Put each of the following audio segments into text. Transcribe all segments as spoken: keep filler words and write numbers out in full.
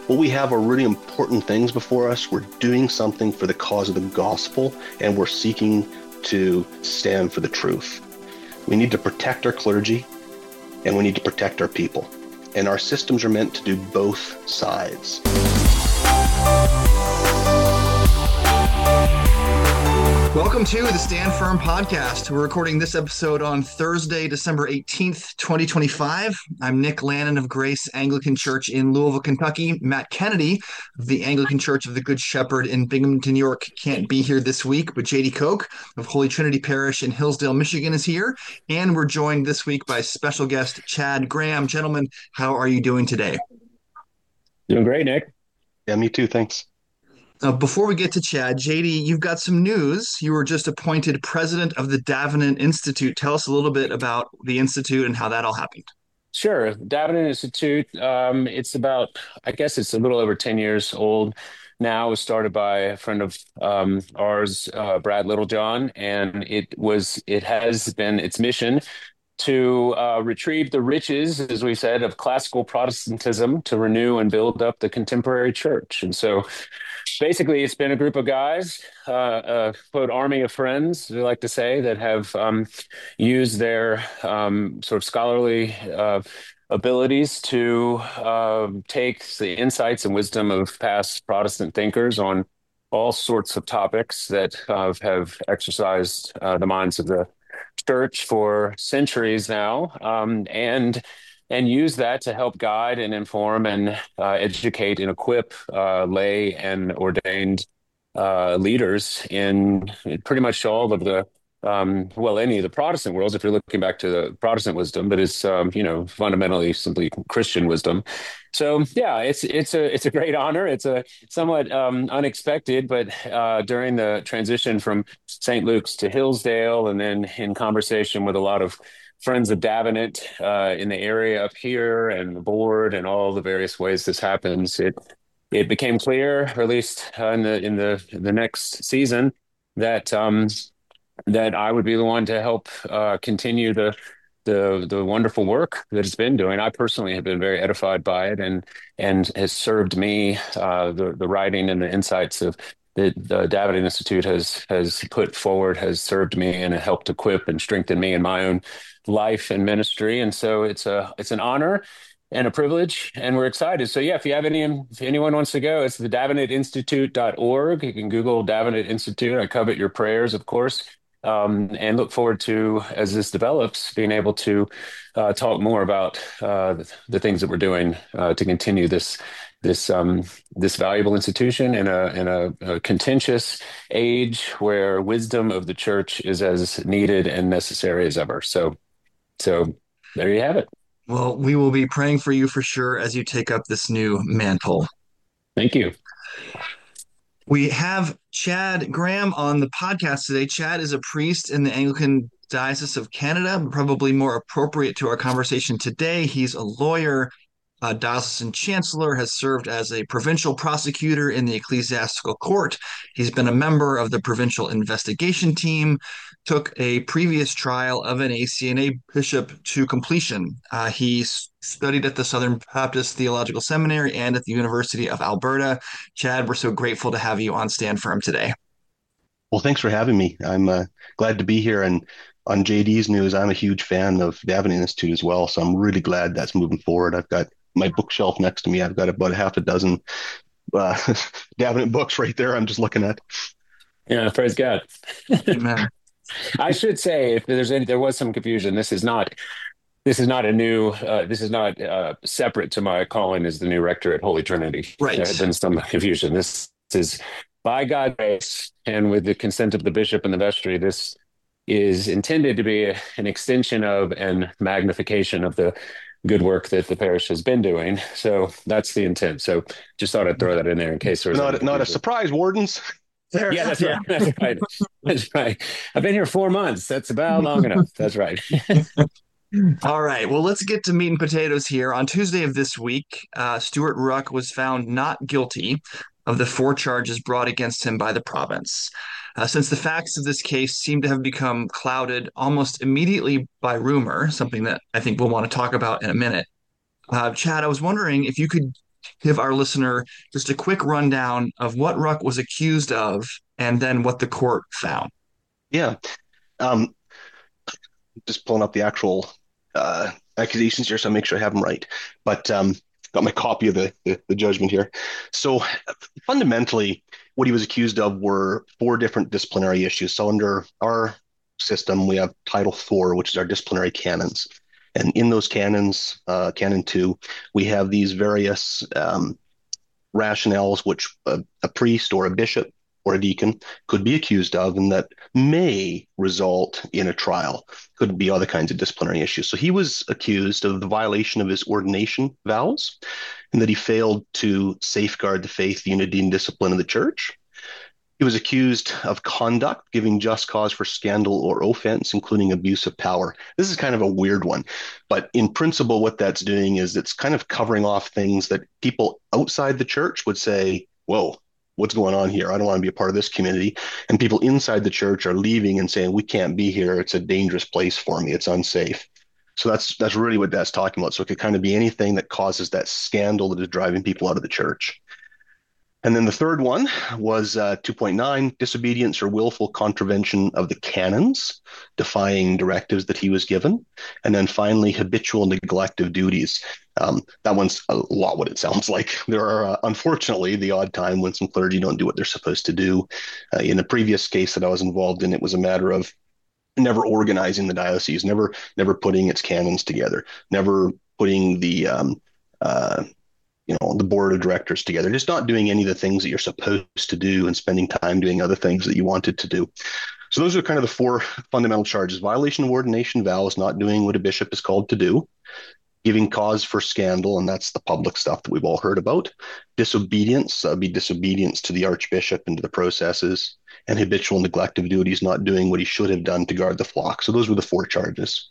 What we have are really important things before us. We're doing something for the cause of the gospel, and we're seeking to stand for the truth. We need to protect our clergy, and we need to protect our people. And our systems are meant to do both sides. Welcome to the Stand Firm podcast. We're recording this episode on Thursday, December eighteenth, twenty twenty-five. I'm Nick Lannon of Grace Anglican Church in Louisville, Kentucky. Matt Kennedy of the Anglican Church of the Good Shepherd in Binghamton, New York can't be here this week, but J D Koch of Holy Trinity Parish in Hillsdale, Michigan is here. And we're joined this week by special guest Chad Graham. Gentlemen, how are you doing today? Doing great, Nick. Yeah, me too. Thanks. Uh, before we get to Chad, J D, you've got some news. You were just appointed president of the Davenant Institute. Tell us a little bit about the Institute and how that all happened. Sure. Davenant Institute, um, it's about, I guess it's a little over ten years old now. It was started by a friend of um, ours, uh, Brad Littlejohn, and it was, it has been its mission to uh, retrieve the riches, as we said, of classical Protestantism to renew and build up the contemporary church. And so basically, it's been a group of guys, uh, uh, quote, army of friends, we like to say, that have um, used their um, sort of scholarly uh, abilities to uh, take the insights and wisdom of past Protestant thinkers on all sorts of topics that uh, have exercised uh, the minds of the church for centuries now, um, and and use that to help guide and inform and uh, educate and equip uh, lay and ordained uh, leaders in pretty much all of the, um, well, any of the Protestant worlds, if you're looking back to the Protestant wisdom, but it's, um, you know, fundamentally simply Christian wisdom. So, yeah, it's it's a it's a great honor. It's a somewhat um, unexpected, but uh, during the transition from Saint Luke's to Hillsdale, and then in conversation with a lot of friends of Davenant uh, in the area up here and the board and all the various ways this happens, it it became clear, or at least uh, in the in the the next season, that um, that I would be the one to help uh, continue the the the wonderful work that it's been doing. I personally have been very edified by it, and and has served me. Uh, the the writing and the insights of that the Davenant Institute has has put forward has served me and helped equip and strengthen me in my own life and ministry. And so it's a it's an honor and a privilege, and we're excited. So yeah, if you have any if anyone wants to go, it's the davenant institute dot org. You can Google Davenant Institute. I covet your prayers, of course. Um, and look forward to, as this develops, being able to uh, talk more about uh, the, the things that we're doing uh, to continue this this um, this valuable institution in a in a, a contentious age where wisdom of the church is as needed and necessary as ever. So, so there you have it. Well, we will be praying for you for sure as you take up this new mantle. Thank you. We have Chad Graham on the podcast today. Chad is a priest in the Anglican Diocese of Canada, probably more appropriate to our conversation today. He's a lawyer, a diocesan chancellor, has served as a provincial prosecutor in the ecclesiastical court. He's been a member of the provincial investigation team, took a previous trial of an A C N A bishop to completion. Uh, he studied at the Southern Baptist Theological Seminary and at the University of Alberta. Chad, we're so grateful to have you on Stand Firm today. Well, thanks for having me. I'm uh, glad to be here. And on J D's news, I'm a huge fan of Davenant Institute as well. So I'm really glad that's moving forward. I've got my bookshelf next to me. I've got about a half a dozen uh, Davenant books right there. I'm just looking at. Yeah, praise God. Amen. I should say, if there's any, there was some confusion. This is not, this is not a new, uh, this is not uh, separate to my calling as the new rector at Holy Trinity. Right. There had been some confusion. This is by God's grace and with the consent of the bishop and the vestry. This is intended to be a, an extension of and magnification of the good work that the parish has been doing. So that's the intent. So just thought I'd throw that in there in case there was not not a surprise, Wardens. There. Yeah, that's right. That's right. That's right. I've been here four months. That's about long enough. That's right. All right. Well, let's get to meat and potatoes here. On Tuesday of this week, uh, Stuart Ruck was found not guilty of the four charges brought against him by the province. Uh, since the facts of this case seem to have become clouded almost immediately by rumor, something that I think we'll want to talk about in a minute. Uh, Chad, I was wondering if you could give our listener just a quick rundown of what Ruck was accused of and then what the court found. Yeah. Um, just pulling up the actual uh, accusations here, so I make sure I have them right. But um, got my copy of the, the, the judgment here. So fundamentally, what he was accused of were four different disciplinary issues. So under our system, we have Title four, which is our disciplinary canons. And in those canons, uh, Canon two, we have these various um, rationales which a, a priest or a bishop or a deacon could be accused of, and that may result in a trial. Could be other kinds of disciplinary issues. So he was accused of the violation of his ordination vows, and that he failed to safeguard the faith, unity, and discipline of the church. He was accused of conduct, giving just cause for scandal or offense, including abuse of power. This is kind of a weird one, but in principle, what that's doing is it's kind of covering off things that people outside the church would say, whoa, what's going on here? I don't want to be a part of this community. And people inside the church are leaving and saying, we can't be here. It's a dangerous place for me. It's unsafe. So that's that's really what that's talking about. So it could kind of be anything that causes that scandal that is driving people out of the church. And then the third one was uh, two point nine, disobedience or willful contravention of the canons, defying directives that he was given. And then finally, habitual neglect of duties. Um, that one's a lot what it sounds like. There are, uh, unfortunately, the odd time when some clergy don't do what they're supposed to do. Uh, in a previous case that I was involved in, it was a matter of never organizing the diocese, never never putting its canons together, never putting the um, uh, you know, the board of directors together, just not doing any of the things that you're supposed to do and spending time doing other things that you wanted to do. So those are kind of the four fundamental charges: violation of ordination vows, not doing what a bishop is called to do; giving cause for scandal, and that's the public stuff that we've all heard about; disobedience, uh, be disobedience to the archbishop and to the processes; and habitual neglect of duties, not doing what he should have done to guard the flock. So those were the four charges.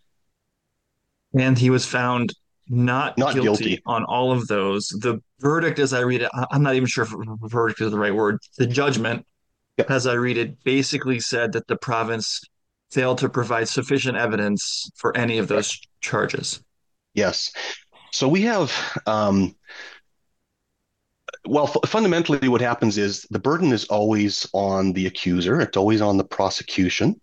And he was found not, Not guilty, guilty. on all of those. The verdict, as I read it, I- I'm not even sure if verdict is the right word. The judgment, Yep. as I read it, basically said that the province failed to provide sufficient evidence for any of those charges. Yes. So we have, um, well, f- fundamentally, what happens is the burden is always on the accuser. It's always on the prosecution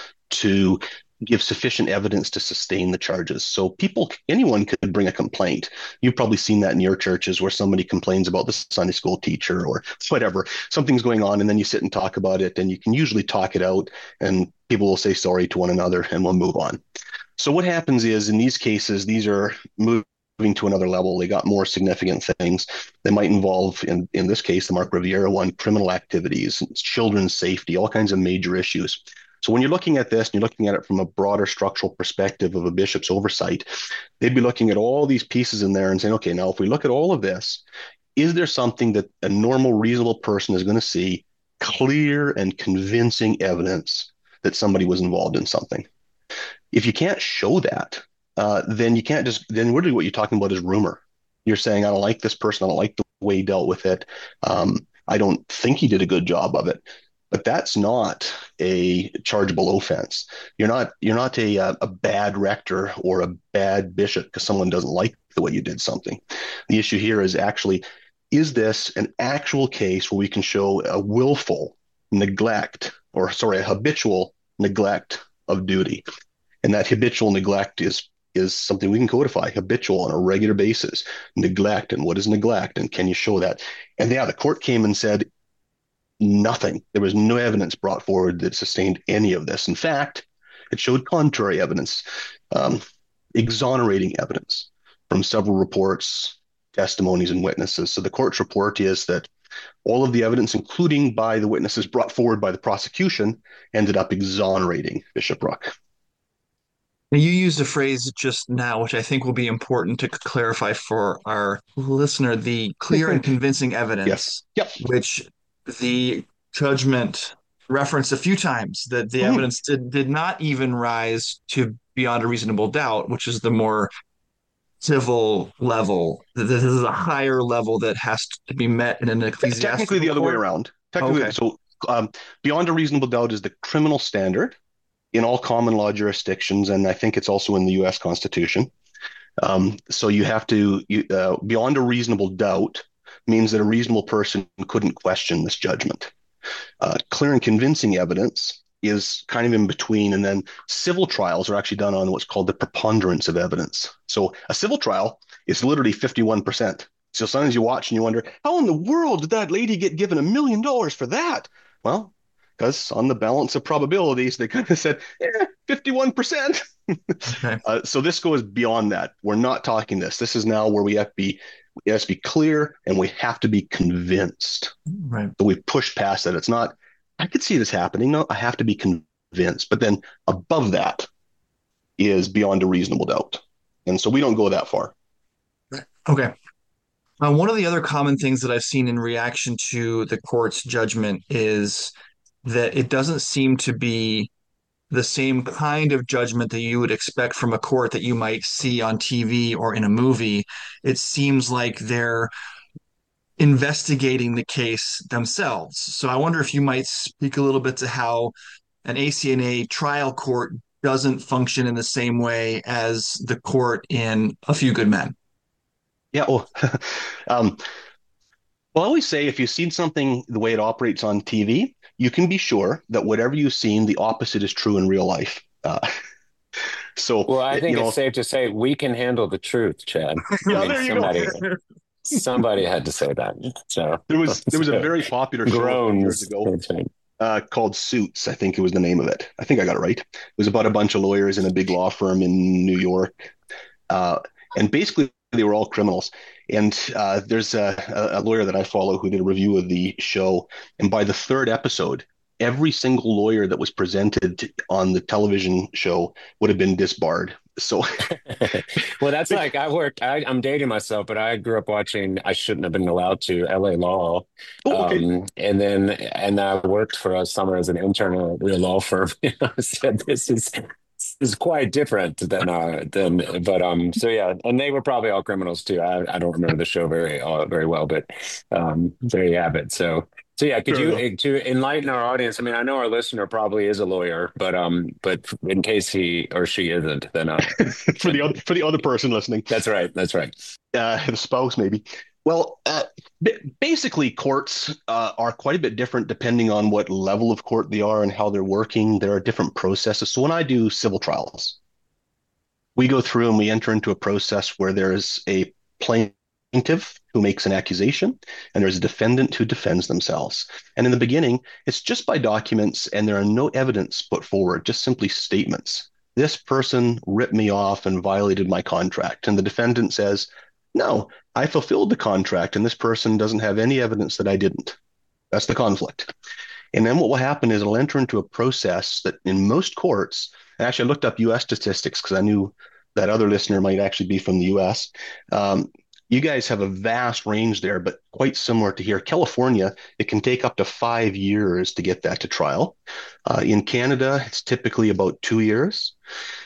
to give sufficient evidence to sustain the charges. So people, anyone could bring a complaint. You've probably seen that in your churches where somebody complains about the Sunday school teacher or whatever. Something's going on, and then you sit and talk about it, and you can usually talk it out, and people will say sorry to one another, and we'll move on. So what happens is, in these cases, these are moving to another level. They got more significant things. They might involve, in, in this case, the Mark Riviera one, criminal activities, children's safety, all kinds of major issues. So when you're looking at this and you're looking at it from a broader structural perspective of a bishop's oversight, they'd be looking at all these pieces in there and saying, okay, now if we look at all of this, is there something that a normal, reasonable person is going to see clear and convincing evidence that somebody was involved in something? If you can't show that, uh, then you can't just, then really what you're talking about is rumor. You're saying, I don't like this person. I don't like the way he dealt with it. Um, I don't think he did a good job of it. But that's not a chargeable offense. You're not you're not a a bad rector or a bad bishop because someone doesn't like the way you did something. The issue here is actually, is this an actual case where we can show a willful neglect, or sorry, a habitual neglect of duty? And that habitual neglect is is something we can codify: habitual on a regular basis, neglect. And what is neglect? And can you show that? And yeah, the court came and said, nothing. There was no evidence brought forward that sustained any of this. In fact, it showed contrary evidence, um, exonerating evidence from several reports, testimonies, and witnesses. So the court's report is that all of the evidence, including by the witnesses brought forward by the prosecution, ended up exonerating Bishop Ruck. Now, you used a phrase just now, which I think will be important to clarify for our listener: the clear and convincing evidence, yes. Yep. which the judgment referenced a few times, that the mm-hmm. evidence did, did not even rise to beyond a reasonable doubt, which is the more civil level. This is a higher level that has to be met in an ecclesiastical Technically the other court. way around. Technically, okay. So um, beyond a reasonable doubt is the criminal standard in all common law jurisdictions, and I think it's also in the U S Constitution. Um, so you have to, you, uh, beyond a reasonable doubt, means that a reasonable person couldn't question this judgment. Uh, clear and convincing evidence is kind of in between. And then civil trials are actually done on what's called the preponderance of evidence. So a civil trial is literally fifty-one percent. So sometimes you watch and you wonder, how in the world did that lady get given a million dollars for that? Well, because on the balance of probabilities, they kind of said, eh, fifty-one percent. Okay. uh, so this goes beyond that. We're not talking this. This is now where we have to be, it has to be clear and we have to be convinced. Right. So we've pushed past that. It's not, I could see this happening. No, I have to be convinced. But then above that is beyond a reasonable doubt. And so we don't go that far. Okay. Uh, one of the other common things that I've seen in reaction to the court's judgment is that it doesn't seem to be the same kind of judgment that you would expect from a court that you might see on T V or in a movie. It seems like they're investigating the case themselves. So I wonder if you might speak a little bit to how an A C N A trial court doesn't function in the same way as the court in A Few Good Men. Yeah. Well, um, well, I always say if you've seen something the way it operates on T V, you can be sure that whatever you've seen, the opposite is true in real life. Uh, so, Well, I it, think you it's know, safe to say we can handle the truth, Chad. I yeah, mean, there you somebody go. somebody had to say that. So, There was there was a so very popular show a few years groans. ago uh, called Suits. I think it was the name of it. I think I got it right. It was about a bunch of lawyers in a big law firm in New York, uh, and basically they were all criminals. And uh, there's a, a lawyer that I follow who did a review of the show, and by the third episode, every single lawyer that was presented on the television show would have been disbarred. So, Well, that's like I worked. I, I'm dating myself, but I grew up watching. I shouldn't have been allowed to L A Law, oh, okay, um, and then and I worked for a summer as an intern at a real law firm. You know, said this is this is quite different than uh than. But um, so yeah, and they were probably all criminals too. I, I don't remember the show very uh, very well, but um, there you have it. So. So yeah, could fair you enough. eh, to enlighten our audience? I mean, I know our listener probably is a lawyer, but um, but in case he or she isn't, then uh, For the other for the other person listening, that's right. That's right. uh, the spouse maybe. Well, uh, b- basically, courts uh, are quite a bit different depending on what level of court they are and how they're working. There are different processes. So when I do civil trials, we go through and we enter into a process where there is a plaintiff who makes an accusation and there's a defendant who defends themselves. And in the beginning, it's just by documents and there are no evidence put forward, just simply statements. This person ripped me off and violated my contract. And the defendant says, no, I fulfilled the contract and this person doesn't have any evidence that I didn't. That's the conflict. And then what will happen is it'll enter into a process that in most courts, and actually I looked up U S statistics because I knew that other listener might actually be from the U S. Um, you guys have a vast range there, but quite similar to here. California, it can take up to five years to get that to trial. Uh, in Canada, it's typically about two years.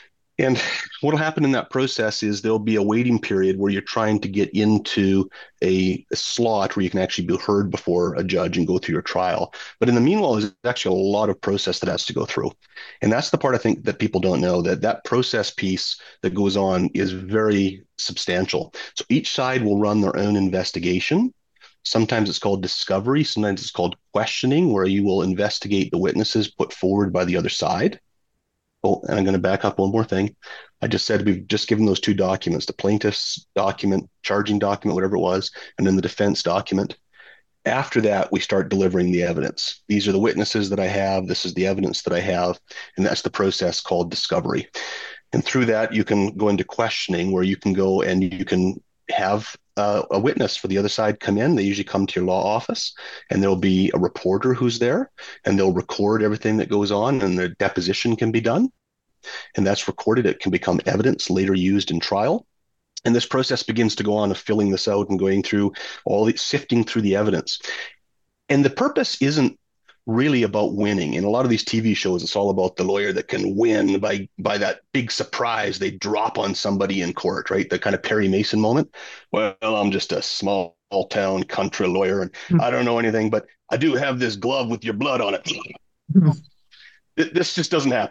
And what will happen in that process is there'll be a waiting period where you're trying to get into a, a slot where you can actually be heard before a judge and go through your trial. But in the meanwhile, there's actually a lot of process that has to go through. And that's the part I think that people don't know, that that process piece that goes on is very substantial. So each side will run their own investigation. Sometimes it's called discovery. Sometimes it's called questioning, where you will investigate the witnesses put forward by the other side. Oh, and I'm going to back up one more thing. I just said we've just given those two documents, the plaintiff's document, charging document, whatever it was, and then the defense document. After that, we start delivering the evidence. These are the witnesses that I have. This is the evidence that I have. And that's the process called discovery. And through that, you can go into questioning, where you can go and you can have uh, a witness for the other side come in. They usually come to your law office, and there'll be a reporter who's there, and they'll record everything that goes on, and their deposition can be done. And that's recorded. It can become evidence later used in trial. And this process begins to go on of filling this out and going through all the sifting through the evidence. And the purpose isn't really about winning. In a lot of these T V shows, it's all about the lawyer that can win by by that big surprise they drop on somebody in court, right? The kind of Perry Mason moment. Well, I'm just a small town country lawyer and I don't know anything, but I do have this glove with your blood on it. This just doesn't happen.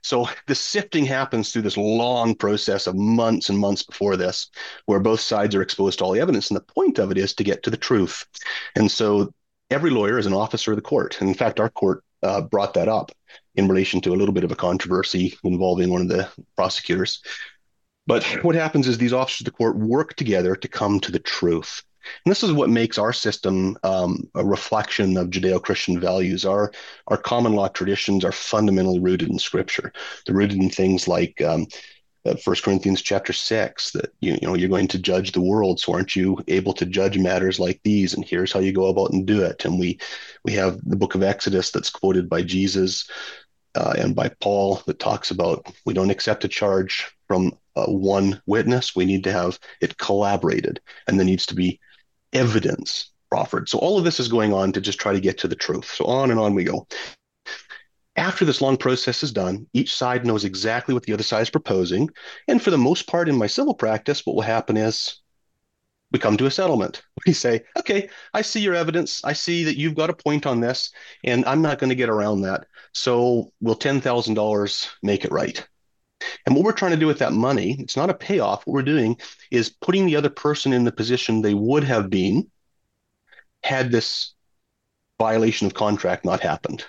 So the sifting happens through this long process of months and months before this, where both sides are exposed to all the evidence. And the point of it is to get to the truth. And so every lawyer is an officer of the court. And in fact, our court uh, brought that up in relation to a little bit of a controversy involving one of the prosecutors. But what happens is these officers of the court work together to come to the truth. And this is what makes our system um, a reflection of Judeo-Christian values. Our our common law traditions are fundamentally rooted in Scripture. They're rooted in things like um, uh, First Corinthians chapter six, that you, you know you're going to judge the world, so aren't you able to judge matters like these? And here's how you go about and do it. And we we have the book of Exodus that's quoted by Jesus uh, and by Paul that talks about we don't accept a charge from uh, one witness. We need to have it collaborated, and there needs to be evidence proffered. So all of this is going on to just try to get to the truth. So on and on we go. After this long process is done, each side knows exactly what the other side is proposing. And for the most part in my civil practice, what will happen is we come to a settlement. We say, okay, I see your evidence. I see that you've got a point on this, and I'm not going to get around that. So will ten thousand dollars make it right? And what we're trying to do with that money, it's not a payoff. What we're doing is putting the other person in the position they would have been had this violation of contract not happened.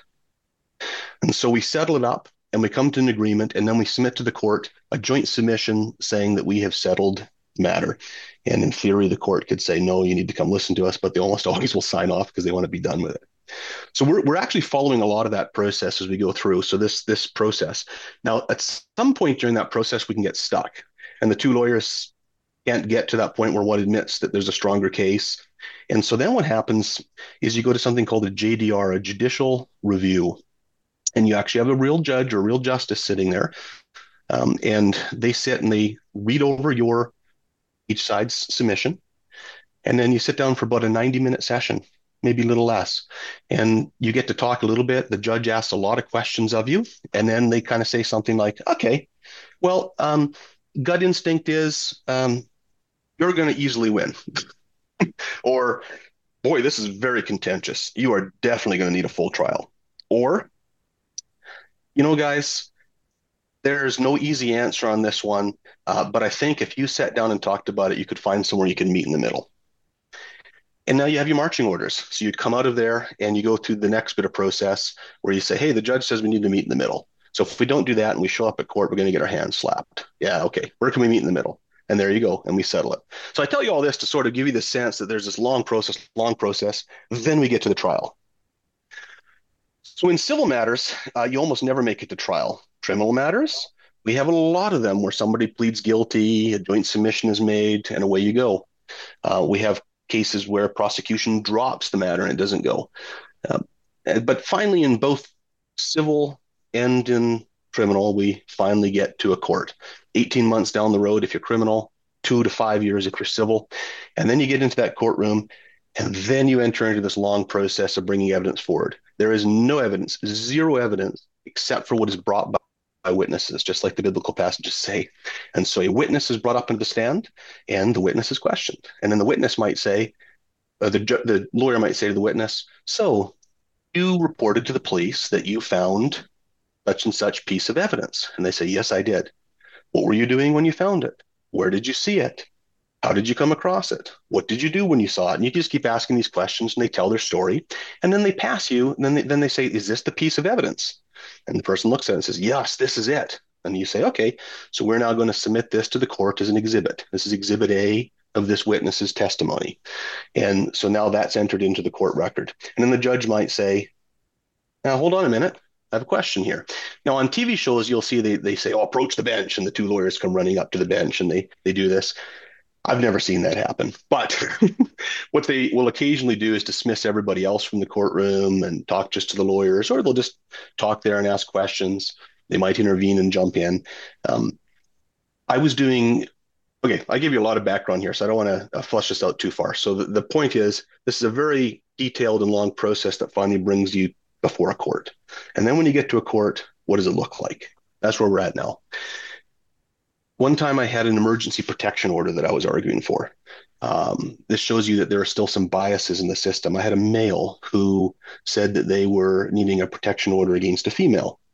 And so we settle it up and we come to an agreement, and then we submit to the court a joint submission saying that we have settled the matter. And in theory, the court could say, no, you need to come listen to us, but they almost always will sign off because they want to be done with it. So we're we're actually following a lot of that process as we go through. So this this process. Now, at some point during that process, we can get stuck, and the two lawyers can't get to that point where one admits that there's a stronger case. And so then what happens is you go to something called a J D R, a judicial review, and you actually have a real judge or a real justice sitting there, um, and they sit and they read over your each side's submission, and then you sit down for about a ninety minute session, maybe a little less. And you get to talk a little bit. The judge asks a lot of questions of you. And then they kind of say something like, okay, well, um, gut instinct is um, you're going to easily win. Or, boy, this is very contentious. You are definitely going to need a full trial. Or, you know, guys, there's no easy answer on this one. Uh, but I think if you sat down and talked about it, you could find somewhere you can meet in the middle. And now you have your marching orders. So you'd come out of there and you go through the next bit of process where you say, hey, the judge says we need to meet in the middle. So if we don't do that and we show up at court, we're going to get our hands slapped. Yeah, okay. Where can we meet in the middle? And there you go. And we settle it. So I tell you all this to sort of give you the sense that there's this long process, long process. Then we get to the trial. So in civil matters, uh, you almost never make it to trial. Criminal matters, we have a lot of them where somebody pleads guilty, a joint submission is made, and away you go. Uh, we have cases where prosecution drops the matter and it doesn't go. Uh, but finally, in both civil and in criminal, we finally get to a court. eighteen months down the road if you're criminal, two to five years if you're civil. And then you get into that courtroom, and then you enter into this long process of bringing evidence forward. There is no evidence, zero evidence, except for what is brought by by witnesses, just like the biblical passages say. And so a witness is brought up into the stand, and the witness is questioned. And then the witness might say, uh, the, the lawyer might say to the witness, so you reported to the police that you found such and such piece of evidence. And they say, yes, I did. What were you doing when you found it? Where did you see it? How did you come across it? What did you do when you saw it? And you just keep asking these questions, and they tell their story. And then they pass you, and then they, then they say, is this the piece of evidence? And the person looks at it and says, yes, this is it. And you say, okay, so we're now going to submit this to the court as an exhibit. This is exhibit A of this witness's testimony. And so now that's entered into the court record. And then the judge might say, now hold on a minute. I have a question here. Now on T V shows, you'll see they, they say, oh, approach the bench. And the two lawyers come running up to the bench and they, they do this. I've never seen that happen. But what they will occasionally do is dismiss everybody else from the courtroom and talk just to the lawyers, or they'll just talk there and ask questions. They might intervene and jump in. Um, I was doing, okay, I gave you a lot of background here, so I don't want to uh, flush this out too far. So the, the point is, this is a very detailed and long process that finally brings you before a court. And then when you get to a court, what does it look like? That's where we're at now. One time I had an emergency protection order that I was arguing for. Um, this shows you that there are still some biases in the system. I had a male who said that they were needing a protection order against a female.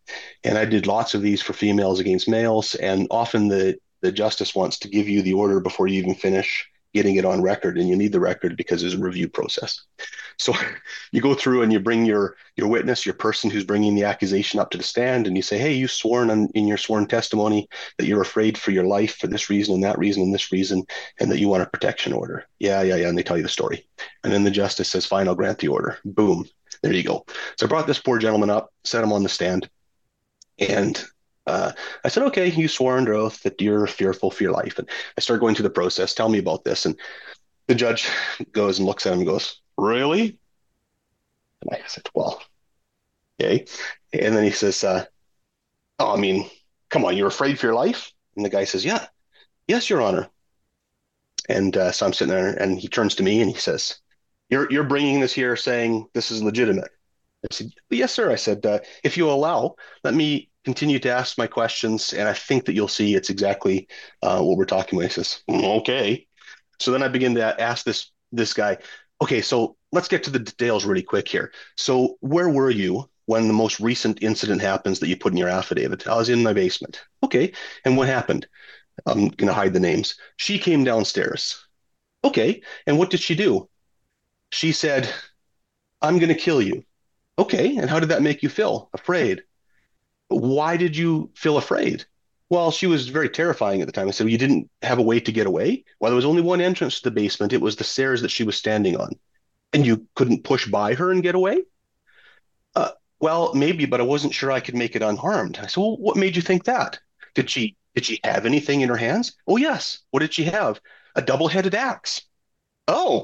And I did lots of these for females against males. And often the, the justice wants to give you the order before you even finish getting it on record. And you need the record because there's a review process. So you go through and you bring your your witness, your person who's bringing the accusation up to the stand, and you say, hey, you sworn on, in your sworn testimony that you're afraid for your life for this reason and that reason and this reason, and that you want a protection order. Yeah, yeah, yeah. And they tell you the story. And then the justice says, fine, I'll grant the order. Boom. There you go. So I brought this poor gentleman up, set him on the stand, and uh, I said, okay, you swore under oath that you're fearful for your life. And I started going through the process. Tell me about this. And the judge goes and looks at him and goes, really? And I said, well, okay. And then he says, uh, oh, I mean, come on, you're afraid for your life? And the guy says, yeah, yes, Your Honor. And uh, so I'm sitting there, and he turns to me and he says, you're you're bringing this here saying this is legitimate. I said, yes, sir. I said, uh, if you allow, let me continue to ask my questions, and I think that you'll see it's exactly uh, what we're talking about. He says, okay. So then I begin to ask this this guy, okay, so let's get to the details really quick here. So where were you when the most recent incident happens that you put in your affidavit? I was in my basement. Okay, and what happened? I'm going to hide the names. She came downstairs. Okay, and what did she do? She said, I'm going to kill you. Okay, and how did that make you feel? Afraid. Why did you feel afraid? Well, she was very terrifying at the time. I said, well, you didn't have a way to get away? Well, there was only one entrance to the basement. It was the stairs that she was standing on. And you couldn't push by her and get away? Uh, well, maybe, but I wasn't sure I could make it unharmed. I said, well, what made you think that? Did she did she have anything in her hands? Oh, yes. What did she have? A double-headed axe. Oh.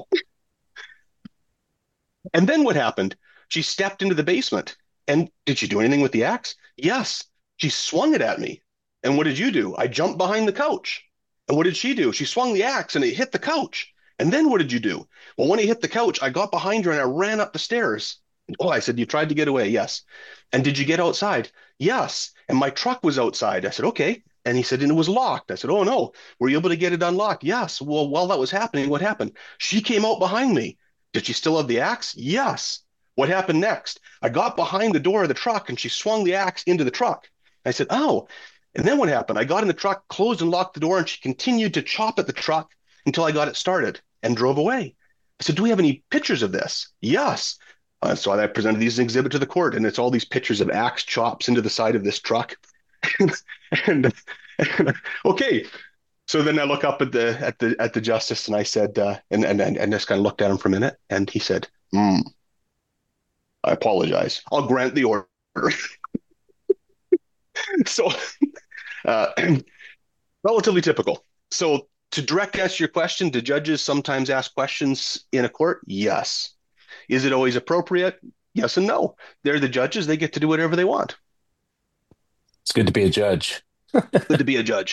And then what happened? She stepped into the basement. And did she do anything with the axe? Yes. She swung it at me. And what did you do? I jumped behind the couch. And what did she do? She swung the axe and it hit the couch. And then what did you do? Well, when it hit the couch, I got behind her and I ran up the stairs. Oh, I said, you tried to get away? Yes. And did you get outside? Yes. And my truck was outside. I said, okay. And he said, and it was locked. I said, oh, no. Were you able to get it unlocked? Yes. Well, while that was happening, what happened? She came out behind me. Did she still have the axe? Yes. What happened next? I got behind the door of the truck and she swung the axe into the truck. I said, oh. And then what happened? I got in the truck, closed and locked the door, and she continued to chop at the truck until I got it started and drove away. I said, do we have any pictures of this? Yes. Uh, so I presented these as an exhibit to the court, and it's all these pictures of axe chops into the side of this truck. and, and okay. So then I look up at the at the at the justice, and I said, uh, and, and and just kind of looked at him for a minute, and he said, hmm, I apologize. I'll grant the order. So uh, relatively typical. So to direct answer your question, do judges sometimes ask questions in a court? Yes. Is it always appropriate? Yes and no. They're the judges. They get to do whatever they want. It's good to be a judge. Good to be a judge.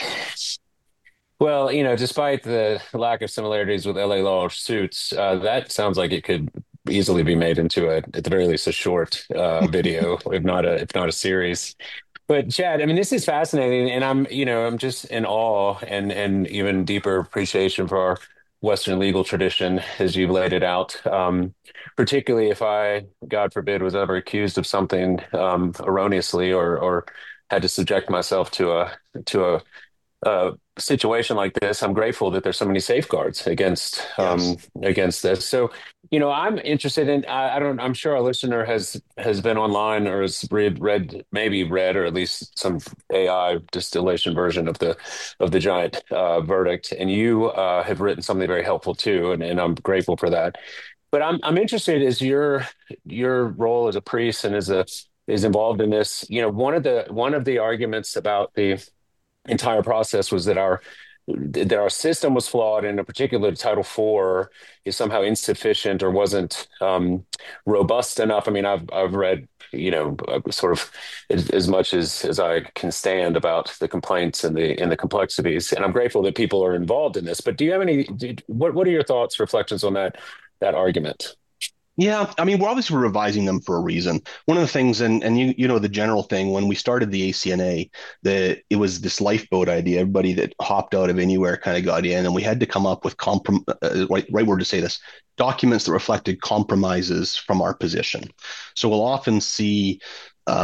Well, you know, despite the lack of similarities with L A law suits, uh, that sounds like it could easily be made into a, at the very least, a short uh, video, if not a, if not a series. But Chad, I mean, this is fascinating, and I'm, you know, I'm just in awe and and even deeper appreciation for our Western legal tradition as you've laid it out. Um, particularly if I, God forbid, was ever accused of something um, erroneously or or had to subject myself to a to a uh, situation like this, I'm grateful that there's so many safeguards against um, Yes. against this. So, you know, I'm interested in. I, I don't. I'm sure our listener has has been online or has read read maybe read or at least some A I distillation version of the of the giant uh, verdict. And you uh, have written something very helpful too, and, and I'm grateful for that. But I'm I'm interested as your your role as a priest and as a is involved in this. You know, one of the one of the arguments about the entire process was that our that our system was flawed, and in particular, Title Four is somehow insufficient or wasn't um, robust enough. I mean, I've I've read, you know, sort of as, as much as as I can stand about the complaints and the and the complexities, and I'm grateful that people are involved in this. But do you have any? Do, what what are your thoughts, reflections on that that argument? Yeah, I mean, we're obviously revising them for a reason. One of the things, and and you you know the general thing when we started the A C N A, that it was this lifeboat idea. Everybody that hopped out of anywhere kind of got in, and we had to come up with comprom uh, right, right word to say this documents that reflected compromises from our position. So we'll often see um,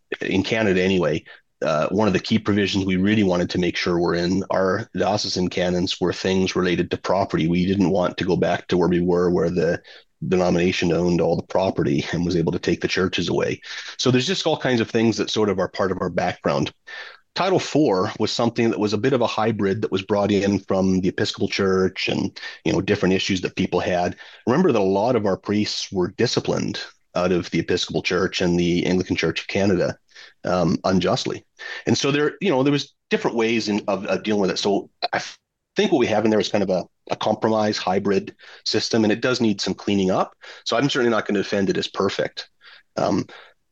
in Canada anyway, uh, one of the key provisions we really wanted to make sure were in our diocesan canons were things related to property. We didn't want to go back to where we were, where the denomination owned all the property and was able to take the churches away. So there's just all kinds of things that sort of are part of our background. Title four was something that was a bit of a hybrid that was brought in from the Episcopal Church and, you know, different issues that people had. Remember that a lot of our priests were disciplined out of the Episcopal Church and the Anglican Church of Canada um, unjustly. And so there, you know, there was different ways in, of, of dealing with it. So I think what we have in there is kind of a, a compromise hybrid system, and it does need some cleaning up. So I'm certainly not going to defend it as perfect. Um,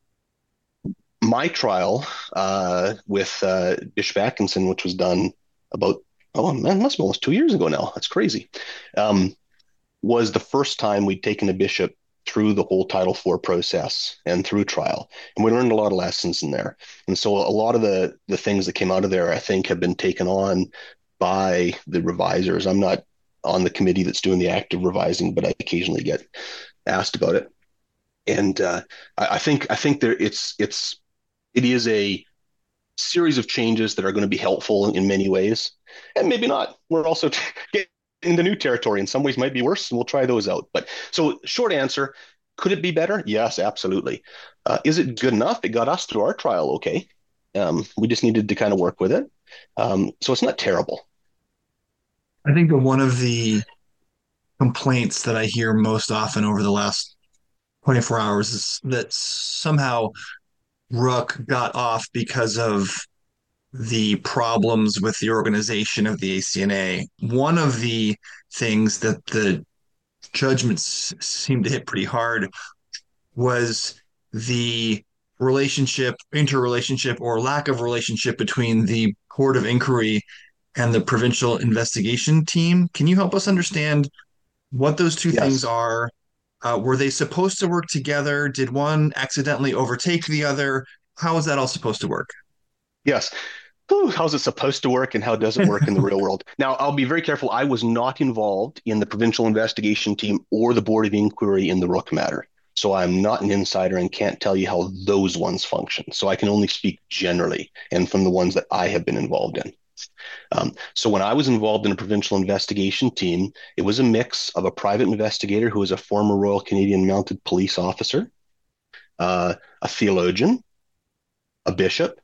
my trial uh, with uh, Bishop Atkinson, which was done about, oh man, must be almost two years ago now. That's crazy. Um, was the first time we'd taken a bishop through the whole Title four process and through trial. And we learned a lot of lessons in there. And so a lot of the, the things that came out of there, I think, have been taken on by the revisers. I'm not on the committee that's doing the active revising, but I occasionally get asked about it. And uh, I, I think I think there it's it's it is a series of changes that are going to be helpful in many ways, and maybe not. We're also t- getting into new territory. In some ways, might be worse, and we'll try those out. But so, short answer: could it be better? Yes, absolutely. Uh, is it good enough? It got us through our trial. Okay, um, we just needed to kind of work with it. Um, so it's not terrible. I think that one of the complaints that I hear most often over the last twenty-four hours is that somehow Rook got off because of the problems with the organization of the A C N A. One of the things that the judgments seemed to hit pretty hard was the relationship, interrelationship, or lack of relationship between the Court of Inquiry and the provincial investigation team. Can you help us understand what those two things Yes. are? Uh, were they supposed to work together? Did one accidentally overtake the other? How is that all supposed to work? Yes. Whew, how's it supposed to work and how does it work in the real world? Now, I'll be very careful. I was not involved in the provincial investigation team or the board of inquiry in the Rook matter. So I'm not an insider and can't tell you how those ones function. So I can only speak generally and from the ones that I have been involved in. Um, so when I was involved in a provincial investigation team, it was a mix of a private investigator who was a former Royal Canadian Mounted Police officer, uh, a theologian, a bishop,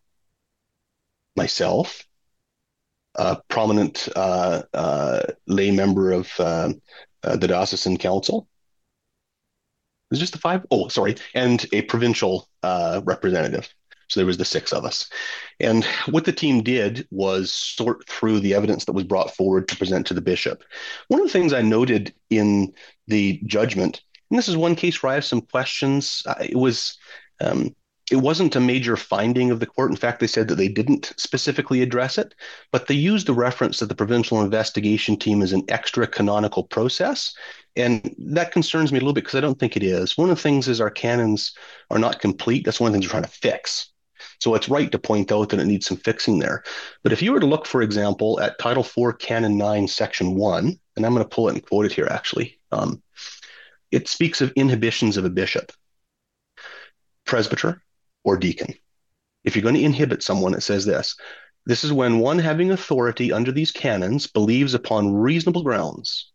myself, a prominent uh, uh, lay member of uh, uh, the Diocesan Council. It was just the five? Oh, sorry. And a provincial uh, representative. So there was the six of us. And what the team did was sort through the evidence that was brought forward to present to the bishop. One of the things I noted in the judgment, and this is one case where I have some questions, uh, it was um, it wasn't a major finding of the court. In fact, they said that they didn't specifically address it, but they used the reference that the provincial investigation team is an extra canonical process. And that concerns me a little bit because I don't think it is. One of the things is our canons are not complete. That's one of the things we're trying to fix. So it's right to point out that it needs some fixing there. But if you were to look, for example, at Title four, Canon nine, Section one, and I'm going to pull it and quote it here, actually. Um, it speaks of inhibitions of a bishop, presbyter, or deacon. If you're going to inhibit someone, it says this. This is when one having authority under these canons believes upon reasonable grounds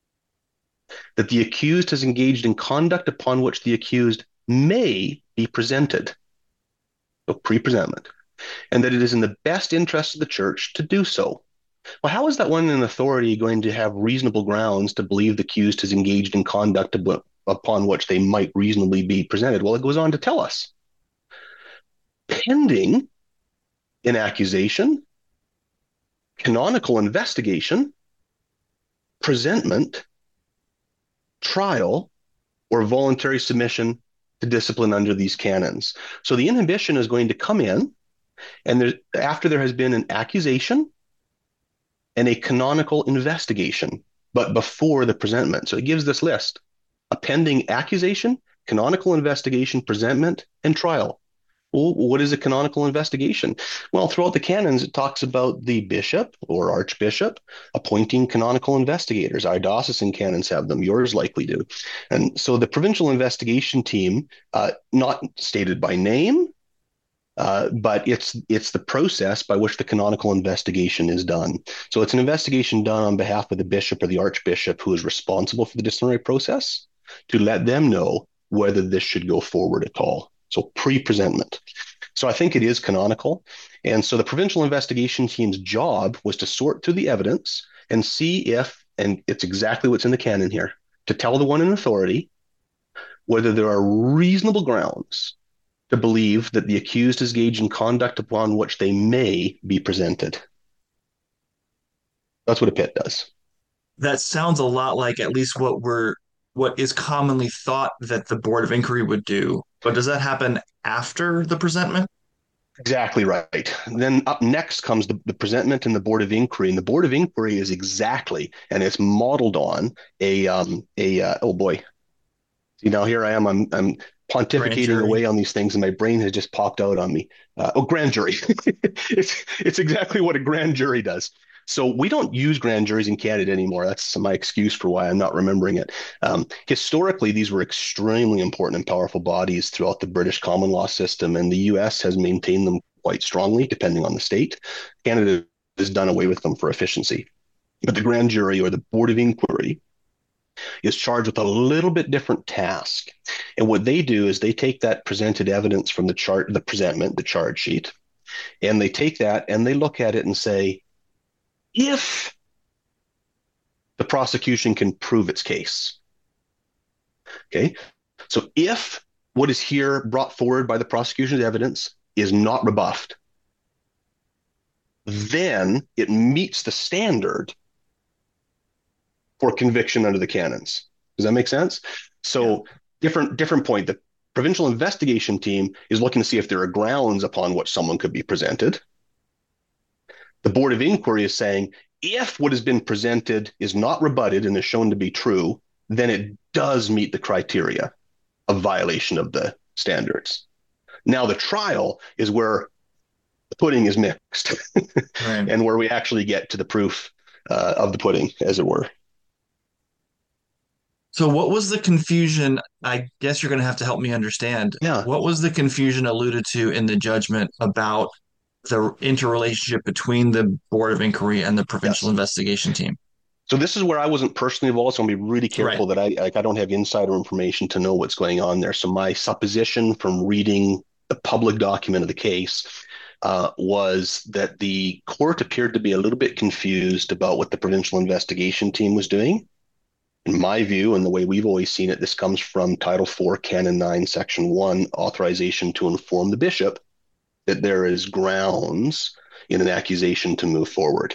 that the accused has engaged in conduct upon which the accused may be presented, so pre-presentment, and that it is in the best interest of the church to do so. Well, how is that one in authority going to have reasonable grounds to believe the accused has engaged in conduct ab- upon which they might reasonably be presented? Well, it goes on to tell us. Pending an accusation, canonical investigation, presentment, trial, or voluntary submission to discipline under these canons. So the inhibition is going to come in, and there, after there has been an accusation and a canonical investigation, but before the presentment. So it gives this list: a pending accusation, canonical investigation, presentment, and trial. Well, what is a canonical investigation? Well, throughout the canons, it talks about the bishop or archbishop appointing canonical investigators. Our diocesan canons have them. Yours likely do. And so the provincial investigation team, uh, not stated by name, Uh, but it's it's the process by which the canonical investigation is done. So it's an investigation done on behalf of the bishop or the archbishop who is responsible for the disciplinary process to let them know whether this should go forward at all. So pre-presentment. So I think it is canonical. And so the provincial investigation team's job was to sort through the evidence and see if, and it's exactly what's in the canon here, to tell the one in authority whether there are reasonable grounds to believe that the accused is engaged in conduct upon which they may be presented. That's what a pit does. That sounds a lot like at least what we're what is commonly thought that the Board of Inquiry would do. But does that happen after the presentment? Exactly right. And then up next comes the, the presentment and the Board of Inquiry. And the Board of Inquiry is exactly, and it's modeled on a um a uh, oh boy. See, now here I am. I'm I'm pontificating away on these things, and my brain has just popped out on me. Uh, oh, grand jury. it's it's exactly what a grand jury does. So we don't use grand juries in Canada anymore. That's my excuse for why I'm not remembering it. Um, historically, these were extremely important and powerful bodies throughout the British common law system, and the U S has maintained them quite strongly, depending on the state. Canada has done away with them for efficiency. But the grand jury or the Board of Inquiry is charged with a little bit different task. And what they do is they take that presented evidence from the chart, the presentment, the charge sheet, and they take that and they look at it and say, if the prosecution can prove its case, okay? So if what is here brought forward by the prosecution's evidence is not rebuffed, then it meets the standard for conviction under the canons. Does that make sense? So yeah. different different point. The provincial investigation team is looking to see if there are grounds upon which someone could be presented. The Board of Inquiry is saying, if what has been presented is not rebutted and is shown to be true, then it does meet the criteria of violation of the standards. Now, the trial is where the pudding is mixed right. and where we actually get to the proof uh, of the pudding, as it were. So what was the confusion? I guess you're going to have to help me understand. Yeah. What was the confusion alluded to in the judgment about the interrelationship between the Board of Inquiry and the provincial yes. investigation team? So this is where I wasn't personally involved, so I'm going to be really careful right. that I like I don't have insider information to know what's going on there. So my supposition from reading the public document of the case uh, was that the court appeared to be a little bit confused about what the provincial investigation team was doing. In my view, and the way we've always seen it, this comes from Title four, Canon nine, Section one, authorization to inform the bishop that there is grounds in an accusation to move forward.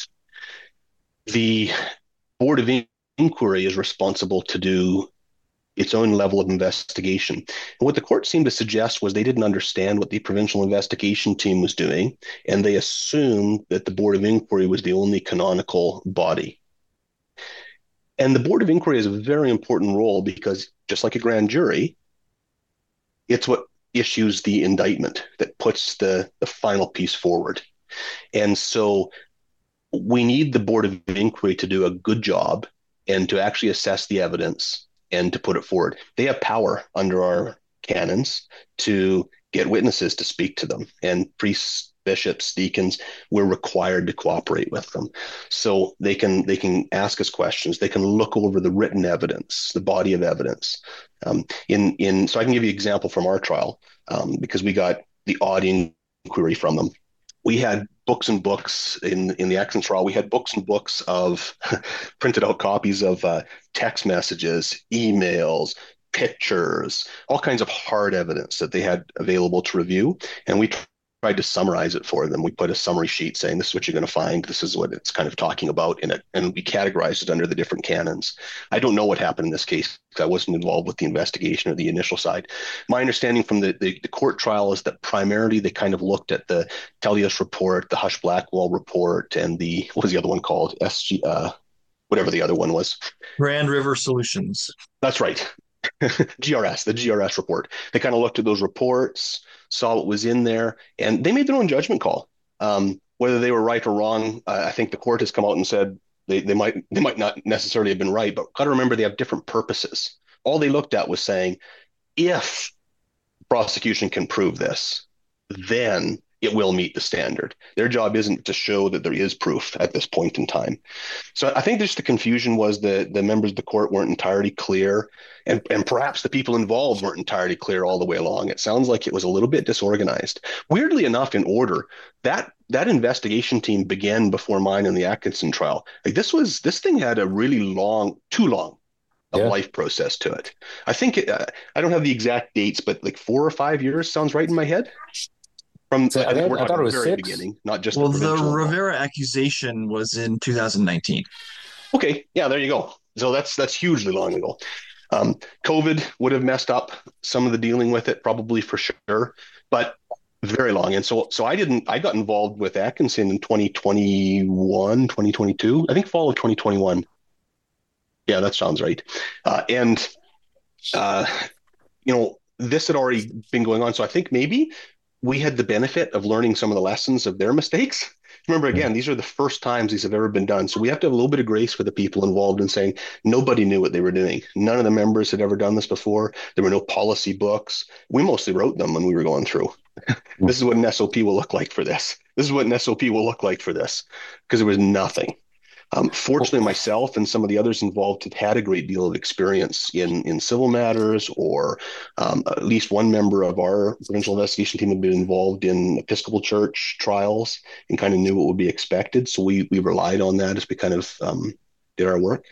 The Board of Inquiry is responsible to do its own level of investigation. And what the court seemed to suggest was they didn't understand what the provincial investigation team was doing, and they assumed that the Board of Inquiry was the only canonical body. And the Board of Inquiry has a very important role because, just like a grand jury, it's what issues the indictment that puts the, the final piece forward. And so we need the Board of Inquiry to do a good job and to actually assess the evidence and to put it forward. They have power under our canons to get witnesses to speak to them, and priests, bishops, deacons, we're required to cooperate with them. So they can they can ask us questions. They can look over the written evidence, the body of evidence. Um, in in so I can give you an example from our trial um, because we got the odd inquiry from them. We had books and books in in the Exon trial. We had books and books of printed out copies of uh, text messages, emails, pictures, all kinds of hard evidence that they had available to review, and we tried to summarize it for them. We put a summary sheet saying this is what you're going to find. This is what it's kind of talking about in it. And we categorized it under the different canons. I don't know what happened in this case because I wasn't involved with the investigation or the initial side. My understanding from the, the, the court trial is that primarily they kind of looked at the Tellius report, the Hush Blackwell report, and the, what was the other one called? S G, uh, whatever the other one was. Grand River Solutions. That's right. G R S, the G R S report. They kind of looked at those reports, saw what was in there, and they made their own judgment call. Um, whether they were right or wrong, uh, I think the court has come out and said they, they might they might not necessarily have been right, but got to remember they have different purposes. All they looked at was saying, if prosecution can prove this, then it will meet the standard. Their job isn't to show that there is proof at this point in time. So I think just the confusion was the the members of the court weren't entirely clear, and and perhaps the people involved weren't entirely clear all the way along. It sounds like it was a little bit disorganized. Weirdly enough, in order that that investigation team began before mine in the Atkinson trial. Like this was this thing had a really long, too long of Yeah. life process to it. I think it, uh, I don't have the exact dates, but like four or five years sounds right in my head. From So I, I think think, we're I thought talking it the was very six. beginning, not just the Well, the provincial involvement. Rivera accusation was in two thousand nineteen. Okay, yeah, there you go. So that's that's hugely long ago. Um, COVID would have messed up some of the dealing with it, probably for sure, but very long. And so so I didn't I got involved with Atkinson in twenty twenty-one, twenty twenty-two, I think fall of twenty twenty-one. Yeah, that sounds right. Uh, and uh, you know, this had already been going on. So I think maybe we had the benefit of learning some of the lessons of their mistakes. Remember, again, these are the first times these have ever been done. So we have to have a little bit of grace for the people involved in saying nobody knew what they were doing. None of the members had ever done this before. There were no policy books. We mostly wrote them when we were going through. This is what an S O P will look like for this. This is what an S O P will look like for this, because there was nothing. Um, fortunately, myself and some of the others involved had had a great deal of experience in, in civil matters, or um, at least one member of our provincial investigation team had been involved in Episcopal Church trials and kind of knew what would be expected. So we we relied on that as we kind of um, did our work.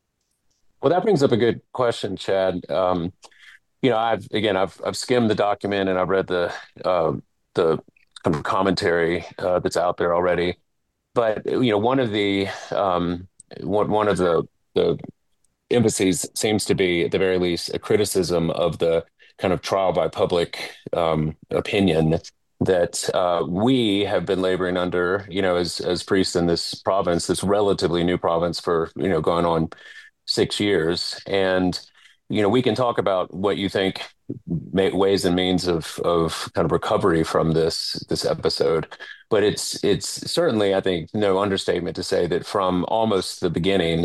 Well, that brings up a good question, Chad. Um, you know, I've again, I've I've skimmed the document and I've read the uh, the kind of commentary uh, that's out there already. But you know, one of the um, one one of the the emphases seems to be, at the very least, a criticism of the kind of trial by public um, opinion that uh, we have been laboring under, you know, as as priests in this province, this relatively new province for, you know, going on six years. And, you know, we can talk about what you think may, ways and means of of kind of recovery from this this episode. But it's it's certainly, I think, no understatement to say that from almost the beginning,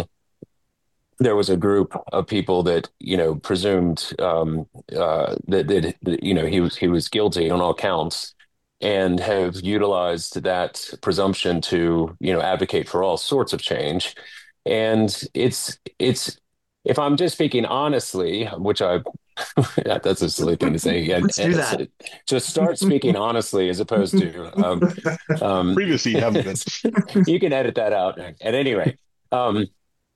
there was a group of people that, you know, presumed um, uh, that, that, you know, he was he was guilty on all counts, and have utilized that presumption to, you know, advocate for all sorts of change. And it's it's if I'm just speaking honestly, which I that's a silly thing to say. And, Let's do that. to start speaking honestly as opposed to um, um, Previously, you haven't been. you can edit that out at any rate. Um,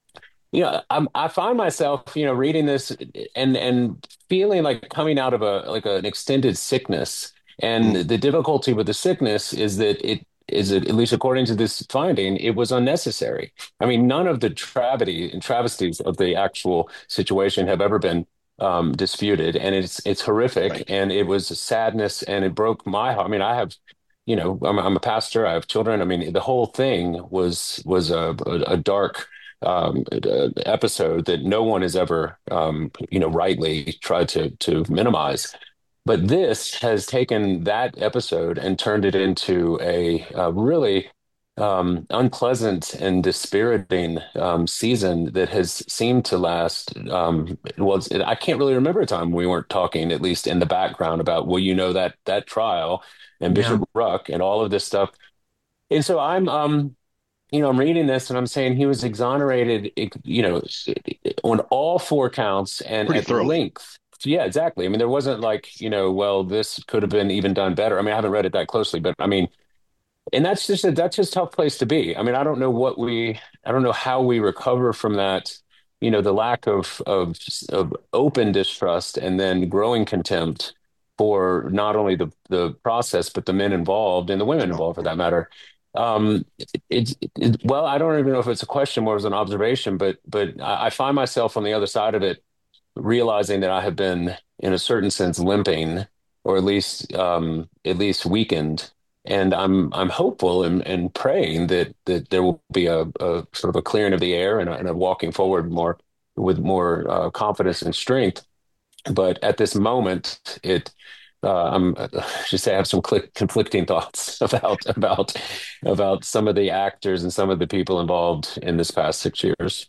you know, I'm, I find myself, you know, reading this and and feeling like coming out of a like an extended sickness. And Mm, the difficulty with the sickness is that it is, it, at least according to this finding, it was unnecessary. I mean, none of the travesty and travesties of the actual situation have ever been um, disputed, and it's it's horrific, right. and it was a sadness, and it broke my heart. I mean, I have, you know, I'm, I'm a pastor, I have children. I mean, the whole thing was was a, a, a dark um, uh, episode that no one has ever, um, you know, rightly tried to to minimize. But this has taken that episode and turned it into a, a really um, unpleasant and dispiriting um, season that has seemed to last. Um, well, it's- I can't really remember a time we weren't talking, at least in the background, about, well, you know, that that trial and Yeah. Bishop Ruck and all of this stuff. And so I'm, um, you know, I'm reading this and I'm saying he was exonerated, you know, on all four counts and Pretty at thoroughly. length. Yeah, exactly. I mean, there wasn't like, you know, well, this could have been even done better. I mean, I haven't read it that closely, but I mean, and that's just a, that's just a tough place to be. I mean, I don't know what we, I don't know how we recover from that, you know, the lack of of of open distrust and then growing contempt for not only the the process but the men involved and the women No. involved for that matter. Um, it's it, it, well, I don't even know if it's a question more as an observation, but but I, I find myself on the other side of it, realizing that I have been, in a certain sense, limping, or at least um, at least weakened. And I'm I'm hopeful and, and praying that that there will be a, a sort of a clearing of the air and a, and a walking forward more with more uh, confidence and strength. But at this moment, it uh, I'm uh, just say I have some click, conflicting thoughts about about about some of the actors and some of the people involved in this past six years.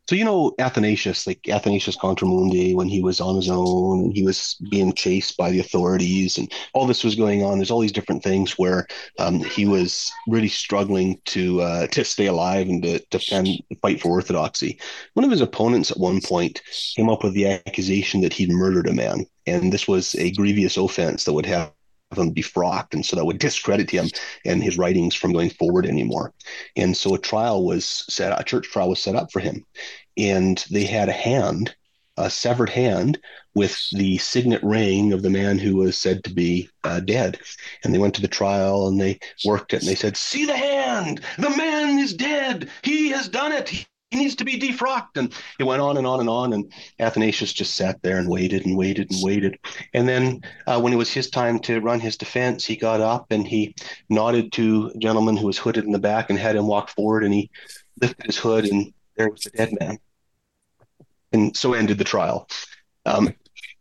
So, you know, Athanasius, like Athanasius Contra when he was on his own and he was being chased by the authorities and all this was going on. There's all these different things where um, he was really struggling to uh, to stay alive and to defend, fight for orthodoxy. One of his opponents at one point came up with the accusation that he'd murdered a man, and this was a grievous offense that would have him be frocked, and so that would discredit him and his writings from going forward anymore. And so a trial was set, a church trial was set up for him, and they had a hand, a severed hand, with the signet ring of the man who was said to be uh, dead. And they went to the trial and they worked it, and they said, "See the hand! The man is dead! He has done it! He needs to be defrocked." And it went on and on and on. And Athanasius just sat there and waited and waited and waited. And then uh, when it was his time to run his defense, he got up and he nodded to a gentleman who was hooded in the back and had him walk forward. And he lifted his hood, and there was the dead man. And so ended the trial. Um,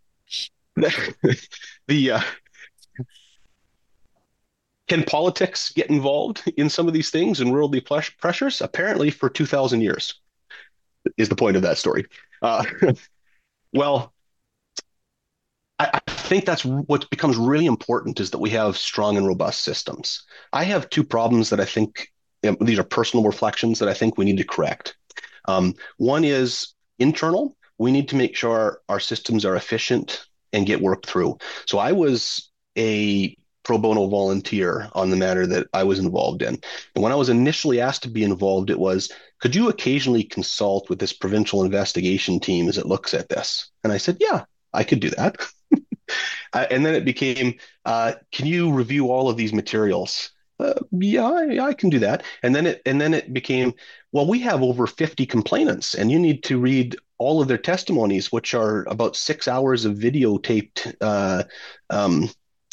the uh, Can politics get involved in some of these things and worldly pressures? Apparently, for two thousand years is the point of that story. Uh, well, I, I think that's what becomes really important is that we have strong and robust systems. I have two problems that I think, you know, these are personal reflections that I think we need to correct. Um, one is internal. We need to make sure our, our systems are efficient and get worked through. So I was a pro bono volunteer on the matter that I was involved in. And when I was initially asked to be involved, it was, could you occasionally consult with this provincial investigation team as it looks at this? And I said, yeah, I could do that. uh, and then it became, uh, can you review all of these materials? Uh, yeah, I, I can do that. And then it and then it became, well, we have over fifty complainants, and you need to read all of their testimonies, which are about six hours of videotaped uh, um,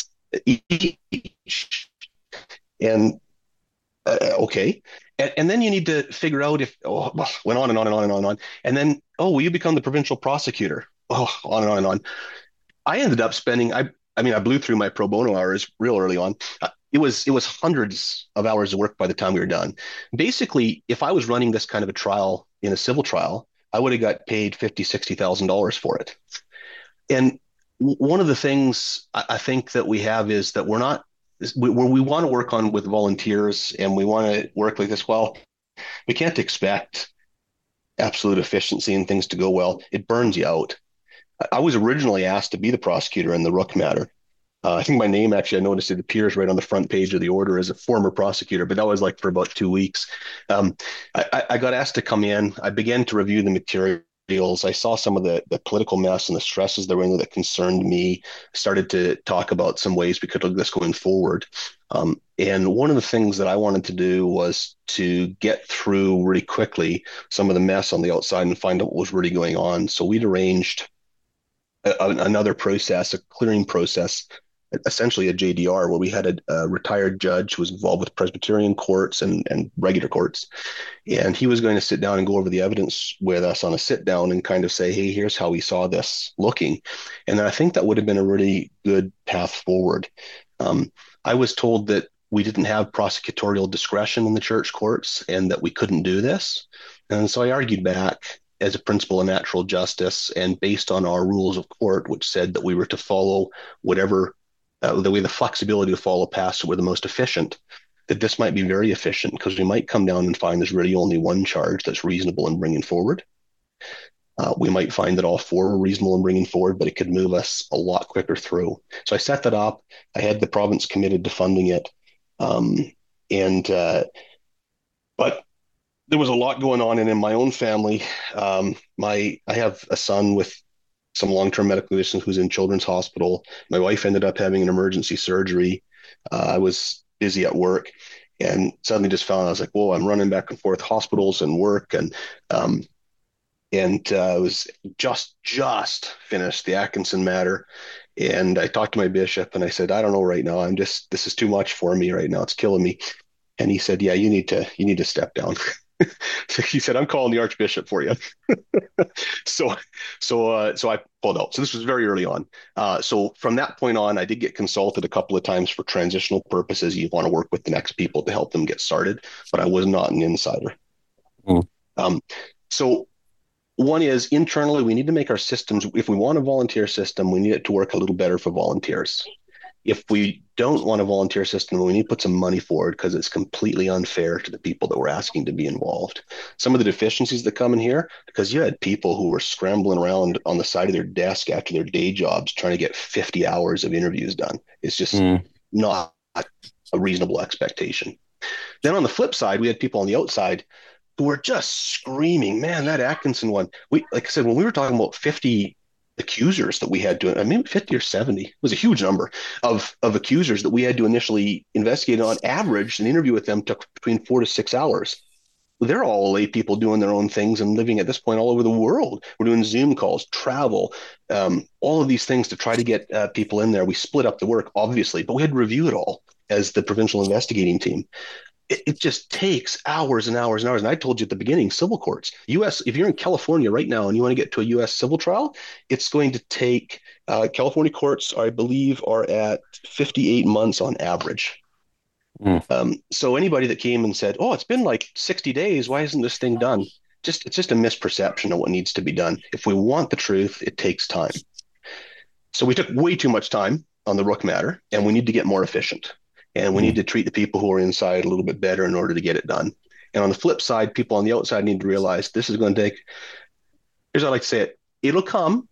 each. And uh, okay, and, and then you need to figure out if oh, well, went on and on and on and on and on, and then oh, will you become the provincial prosecutor? Oh, on and on and on. I ended up spending. I I mean, I blew through my pro bono hours real early on. Uh, it was it was hundreds of hours of work by the time we were done. Basically, if I was running this kind of a trial in a civil trial, I would have got paid fifty, sixty thousand dollars for it. And one of the things I think that we have is that we're not where we want to work on with volunteers and we want to work like this. Well, we can't expect absolute efficiency and things to go well. It burns you out. I was originally asked to be the prosecutor in the Rook matter. Uh, I think my name, actually, I noticed it appears right on the front page of the order as a former prosecutor, but that was like for about two weeks. Um, I, I got asked to come in. I began to review the materials. I saw some of the, the political mess and the stresses that were in there that concerned me. I started to talk about some ways we could look at this going forward. Um, and one of the things that I wanted to do was to get through really quickly some of the mess on the outside and find out what was really going on. So we'd arranged a, another process, a clearing process, essentially a J D R, where we had a, a retired judge who was involved with Presbyterian courts and, and regular courts. And he was going to sit down and go over the evidence with us on a sit down and kind of say, hey, here's how we saw this looking. And I think that would have been a really good path forward. Um, I was told that we didn't have prosecutorial discretion in the church courts and that we couldn't do this. And so I argued back as a principle of natural justice and based on our rules of court, which said that we were to follow whatever Uh, the way the flexibility to follow paths that were the most efficient, that this might be very efficient because we might come down and find there's really only one charge that's reasonable in bringing forward. Uh, we might find that all four were reasonable in bringing forward, but it could move us a lot quicker through. So I set that up. I had the province committed to funding it. Um, and, uh, but there was a lot going on. And in my own family, um, my, I have a son with some long-term medical conditions who's in Children's Hospital. My wife ended up having an emergency surgery. Uh, I was busy at work and suddenly just found I was like, whoa, I'm running back and forth hospitals and work. And um, and uh, I was just, just finished the Atkinson matter. And I talked to my bishop and I said, I don't know right now. I'm just, this is too much for me right now. It's killing me. And he said, yeah, you need to, you need to step down. So he said, I'm calling the Archbishop for you. so, so, uh, so I pulled out. So this was very early on. Uh, so from that point on, I did get consulted a couple of times for transitional purposes. You want to work with the next people to help them get started, but I was not an insider. Mm. Um, so One is internally, we need to make our systems, if we want a volunteer system, we need it to work a little better for volunteers. If we don't want a volunteer system, we need to put some money forward because it's completely unfair to the people that we're asking to be involved. Some of the deficiencies that come in here, because you had people who were scrambling around on the side of their desk after their day jobs trying to get fifty hours of interviews done. It's just mm. not a reasonable expectation. Then on the flip side, we had people on the outside who were just screaming, man, that Atkinson one. We, like I said, when we were talking about fifty accusers that we had to, I mean, fifty or seventy, it was a huge number of, of accusers that we had to initially investigate. On average, an interview with them took between four to six hours. They're all lay people doing their own things and living at this point all over the world. We're doing Zoom calls, travel, um, all of these things to try to get uh, people in there. We split up the work, obviously, but we had to review it all as the provincial investigating team. It, it just takes hours and hours and hours. And I told you at the beginning, civil courts, U S, if you're in California right now and you want to get to a U S civil trial, it's going to take, uh, California courts, I believe, are at fifty-eight months on average. Mm. Um, so anybody that came and said, oh, it's been like sixty days, why isn't this thing done? Just, it's just a misperception of what needs to be done. If we want the truth, it takes time. So we took way too much time on the Rook matter, and we need to get more efficient. And we mm. need to treat the people who are inside a little bit better in order to get it done. And on the flip side, people on the outside need to realize this is going to take, here's how I like to say it, it'll come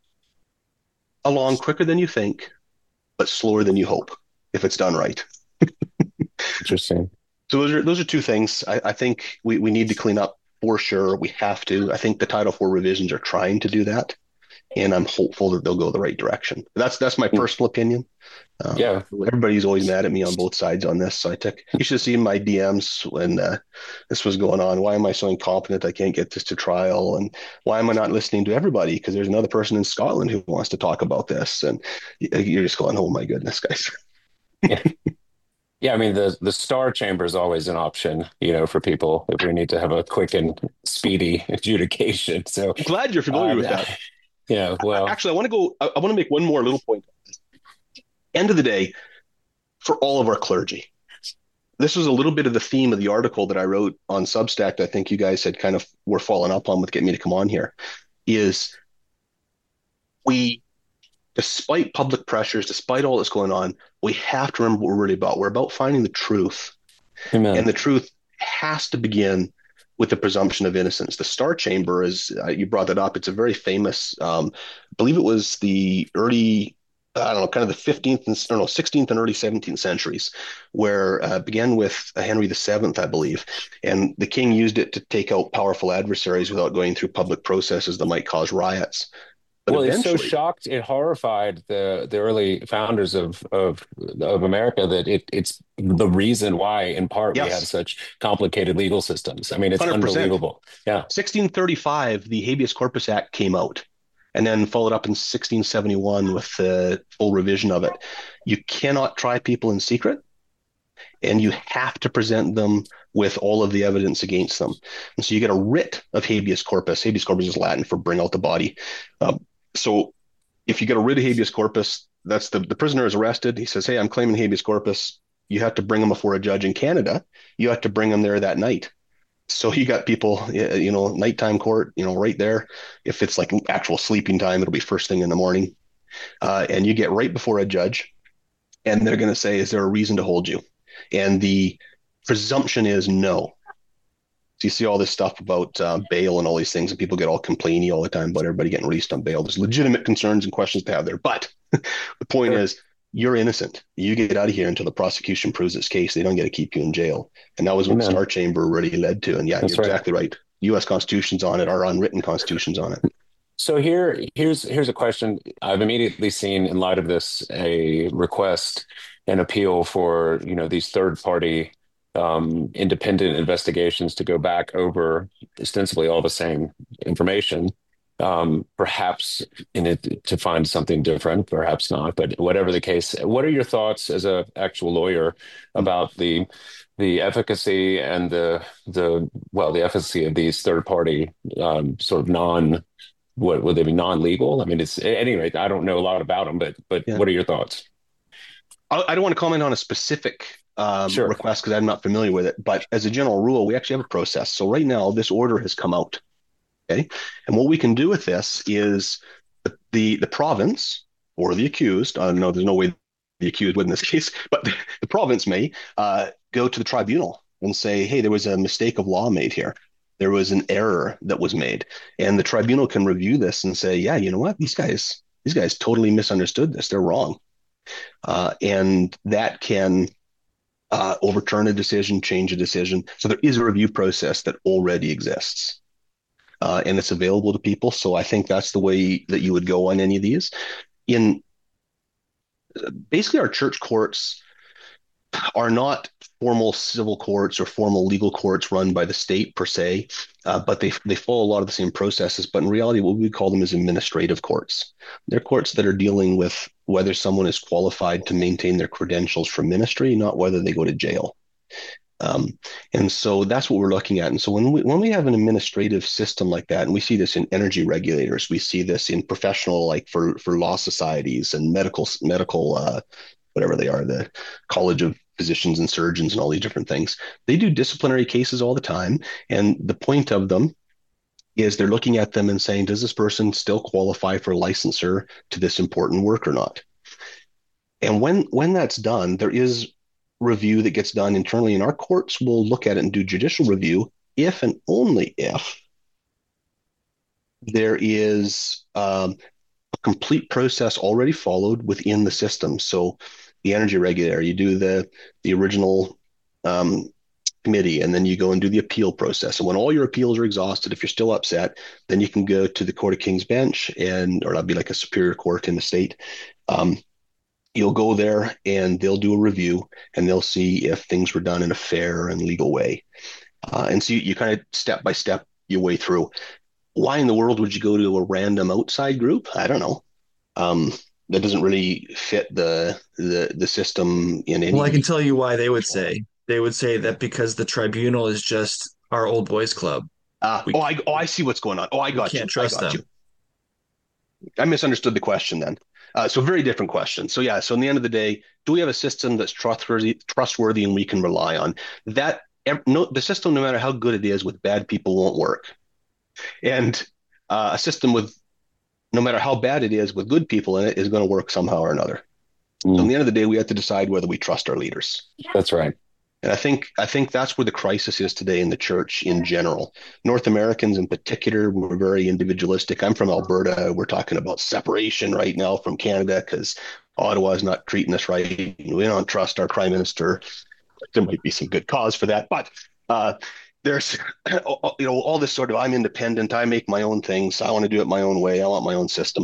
along quicker than you think, but slower than you hope if it's done right. Interesting. So those are those are two things I, I think we, we need to clean up for sure. We have to. I think the Title four revisions are trying to do that, and I'm hopeful that they'll go the right direction. That's that's my personal opinion. Um, yeah. Everybody's always mad at me on both sides on this. So I took, you should have seen my D Ms when uh, this was going on. Why am I so incompetent I can't get this to trial? And why am I not listening to everybody? Because there's another person in Scotland who wants to talk about this. And you're just going, oh my goodness, guys. Yeah. Yeah, I mean, the the star chamber is always an option, you know, for people if we need to have a quick and speedy adjudication. So I'm glad you're familiar um, with that. Yeah, well, actually, I want to go. I, I want to make one more little point. End of the day, for all of our clergy, this was a little bit of the theme of the article that I wrote on Substack that I think you guys had kind of were following up on with getting me to come on here. Is we. Despite public pressures, despite all that's going on, we have to remember what we're really about. We're about finding the truth. Amen. And the truth has to begin with the presumption of innocence. The Star Chamber is, uh, you brought that up, it's a very famous, um, I believe it was the early, I don't know, kind of the fifteenth and, or no, sixteenth and early seventeenth centuries, where uh, began with Henry the Seventh, I believe. And the king used it to take out powerful adversaries without going through public processes that might cause riots. But well, it's so shocked, it horrified the the early founders of of of America that it it's the reason why, in part, yes. we have such complicated legal systems. I mean, it's one hundred percent unbelievable. Yeah. sixteen thirty-five, the Habeas Corpus Act came out, and then followed up in sixteen seventy-one with the full revision of it. You cannot try people in secret, and you have to present them with all of the evidence against them. And so you get a writ of habeas corpus. Habeas corpus is Latin for bring out the body. Uh, So if you get a writ of habeas corpus, that's the, the prisoner is arrested. He says, hey, I'm claiming habeas corpus. You have to bring him before a judge in Canada. You have to bring him there that night. So you got people, you know, nighttime court, you know, right there. If it's like actual sleeping time, it'll be first thing in the morning. Uh, and you get right before a judge, and they're going to say, is there a reason to hold you? And the presumption is no. So you see all this stuff about uh, bail and all these things, and people get all complainy all the time about everybody getting released on bail. There's legitimate concerns and questions to have there. But the point sure. is, you're innocent. You get out of here until the prosecution proves its case. They don't get to keep you in jail. And that was what Amen. the Star Chamber really led to. And yeah, That's you're right. exactly right. U S constitutions on it, our unwritten constitutions on it. So here, here's here's a question I've immediately seen in light of this, a request, an appeal for, you know, these third party Um, independent investigations to go back over ostensibly all the same information, um, perhaps in it to find something different, perhaps not, but whatever the case. What are your thoughts as an actual lawyer about the the efficacy and the the well the efficacy of these third party um, sort of non what would they be non-legal? I mean, it's at any rate, I don't know a lot about them, but but yeah. What are your thoughts? I, I don't want to comment on a specific Um, sure. request because I'm not familiar with it. But as a general rule, we actually have a process. So right now, this order has come out. Okay. And what we can do with this is the, the, the province or the accused, I know there's no way the accused would in this case, but the, the province may uh, go to the tribunal and say, hey, there was a mistake of law made here. There was an error that was made. And the tribunal can review this and say, yeah, you know what? These guys, these guys totally misunderstood this. They're wrong. Uh, and that can uh, overturn a decision, change a decision. So there is a review process that already exists. Uh, and it's available to people. So I think that's the way that you would go on any of these. In basically, our church courts are not formal civil courts or formal legal courts run by the state per se, uh, but they they follow a lot of the same processes. But in reality, what we call them is administrative courts. They're courts that are dealing with whether someone is qualified to maintain their credentials for ministry, not whether they go to jail. Um, and so that's what we're looking at. And so when we when we have an administrative system like that, and we see this in energy regulators, we see this in professional, like for for law societies and medical medical uh, whatever they are, the College of Physicians and Surgeons and all these different things. They do disciplinary cases all the time, and the point of them is they're looking at them and saying, does this person still qualify for licensure to this important work or not? And when when that's done, there is review that gets done internally, and our courts will look at it and do judicial review if and only if there is um, a complete process already followed within the system. So the energy regulator, you do the the original um, committee, and then you go and do the appeal process. And when all your appeals are exhausted, if you're still upset, then you can go to the Court of King's Bench, and or that'd be like a superior court in the state. Um, You'll go there and they'll do a review and they'll see if things were done in a fair and legal way. Uh, and so you, you kind of step by step your way through. Why in the world would you go to a random outside group? I don't know. Um, that doesn't really fit the the the system in any. Well, I can tell you why they would say. They would say that because the tribunal is just our old boys club. Uh, We oh, I oh I see what's going on. Oh, I got you. can't trust I got them. you. I misunderstood the question then. Uh, so very different question. So yeah, so in the end of the day, do we have a system that's trustworthy, trustworthy, and we can rely on? That no, the system, no matter how good it is, with bad people won't work. And uh, a system with, no matter how bad it is, with good people in it, is going to work somehow or another. Mm. So in the end of the day, we have to decide whether we trust our leaders. That's right. And I think I think that's where the crisis is today in the church in general. North Americans in particular, we're very individualistic. I'm from Alberta. We're talking about separation right now from Canada because Ottawa's not treating us right. We don't trust our prime minister. There might be some good cause for that, but uh, there's you know all this sort of I'm independent. I make my own things. I want to do it my own way. I want my own system.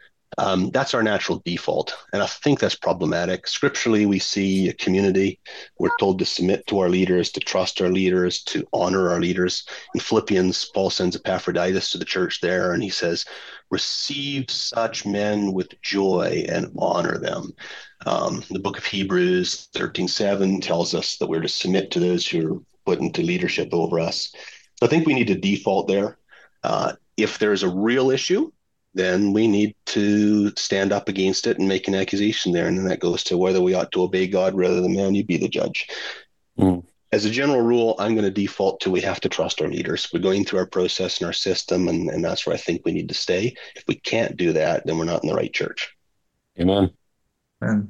Um, that's our natural default. And I think that's problematic. Scripturally, we see a community. We're told to submit to our leaders, to trust our leaders, to honor our leaders. In Philippians, Paul sends Epaphroditus to the church there, and he says, receive such men with joy and honor them. Um, the book of Hebrews thirteen seven tells us that we're to submit to those who are put into leadership over us. So I think we need to default there. Uh, if there's a real issue, then we need to stand up against it and make an accusation there. And then that goes to whether we ought to obey God rather than man, you be the judge. Mm. As a general rule, I'm going to default to we have to trust our leaders. We're going through our process and our system, and, and that's where I think we need to stay. If we can't do that, then we're not in the right church. Amen. Amen.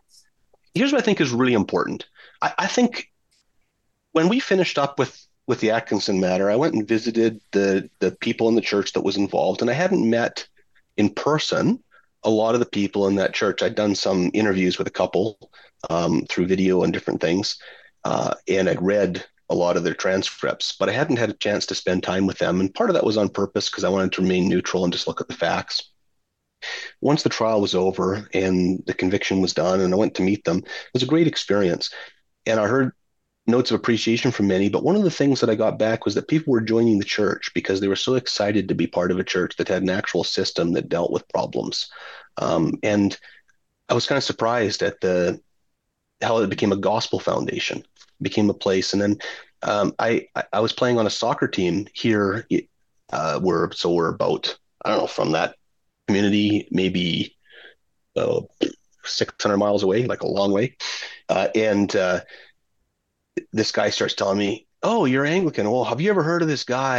Here's what I think is really important. I, I think when we finished up with with the Atkinson matter, I went and visited the the people in the church that was involved, and I hadn't met in person a lot of the people in that church. I'd done some interviews with a couple um, through video and different things, uh, and I'd read a lot of their transcripts, but I hadn't had a chance to spend time with them. And part of that was on purpose because I wanted to remain neutral and just look at the facts. Once the trial was over and the conviction was done, and I went to meet them, it was a great experience. And I heard notes of appreciation from many, but one of the things that I got back was that people were joining the church because they were so excited to be part of a church that had an actual system that dealt with problems. Um, and I was kind of surprised at the how it became a gospel foundation, became a place. And then um, I I was playing on a soccer team here. Uh, we're so we're about I don't know from that community maybe uh, six hundred miles away, like a long way, uh, and. Uh, This guy starts telling me, oh, you're Anglican. Well, have you ever heard of this guy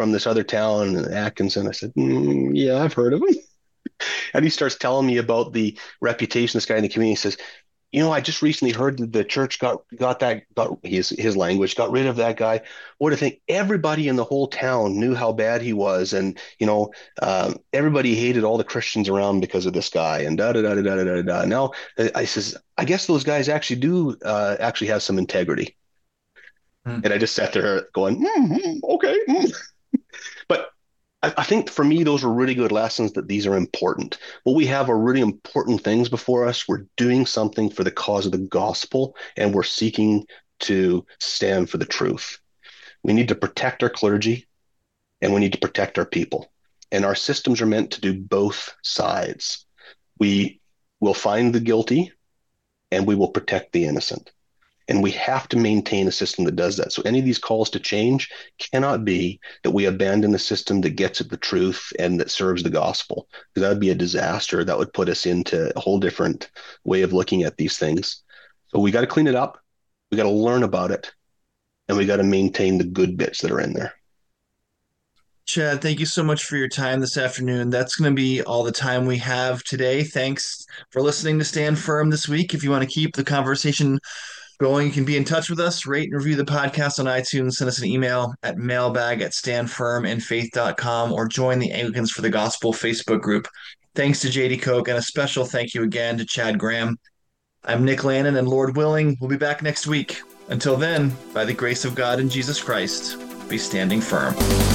from this other town in Atkinson. I said, mm, yeah, I've heard of him. And he starts telling me about the reputation of this guy in the community. He says, you know, I just recently heard that the church got got that got his his language, got rid of that guy. What do you think? Everybody in the whole town knew how bad he was, and you know, uh, everybody hated all the Christians around because of this guy. And da da da da da da da. Now, I says, I guess those guys actually do uh, actually have some integrity. Hmm. And I just sat there going, mm, okay. Mm. But I, I think for me, those were really good lessons that these are important. What we have are really important things before us. We're doing something for the cause of the gospel, and we're seeking to stand for the truth. We need to protect our clergy, and we need to protect our people. And our systems are meant to do both sides. We will find the guilty, and we will protect the innocent. And we have to maintain a system that does that. So any of these calls to change cannot be that we abandon a system that gets at the truth and that serves the gospel, because that would be a disaster. That would put us into a whole different way of looking at these things. So we got to clean it up. We got to learn about it, and we got to maintain the good bits that are in there. Chad, thank you so much for your time this afternoon. That's going to be all the time we have today. Thanks for listening to Stand Firm this week. If you want to keep the conversation going, you can be in touch with us, rate and review the podcast on iTunes, send us an email at mailbag at standfirmandfaith dot com, or join the Anglicans for the Gospel Facebook group. Thanks to J D Koch, and a special thank you again to Chad Graham. I'm Nick Lannon, and Lord willing, we'll be back next week. Until then, by the grace of God and Jesus Christ, be standing firm.